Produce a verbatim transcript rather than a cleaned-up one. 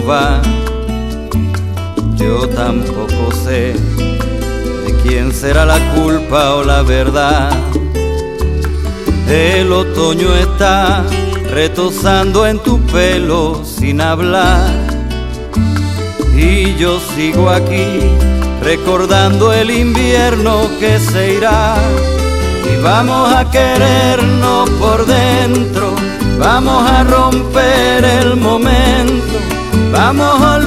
va. Yo tampoco sé de quién será la culpa o la verdad. El otoño está retozando en tu pelo sin hablar, y yo sigo aquí recordando el invierno que se irá. Y vamos a querernos por dentro, vamos a romper el momento, vamos a